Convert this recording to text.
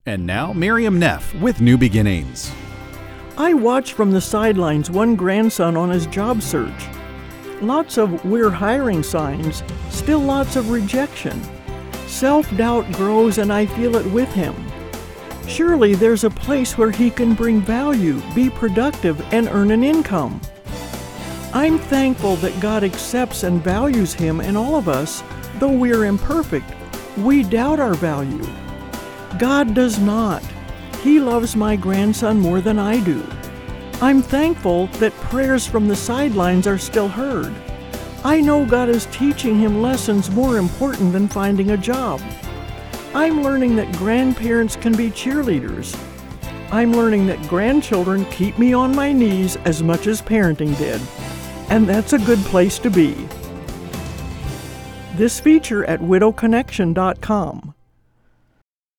And now, Miriam Neff with New Beginnings. I watch from the sidelines one grandson on his job search. Lots of "we're hiring" signs, still lots of rejection. Self-doubt grows and I feel it with him. Surely there's a place where he can bring value, be productive, and earn an income. I'm thankful that God accepts and values him and all of us, though we're imperfect. We doubt our value. God does not. He loves my grandson more than I do. I'm thankful that prayers from the sidelines are still heard. I know God is teaching him lessons more important than finding a job. I'm learning that grandparents can be cheerleaders. I'm learning that grandchildren keep me on my knees as much as parenting did. And that's a good place to be. This feature at widowconnection.com.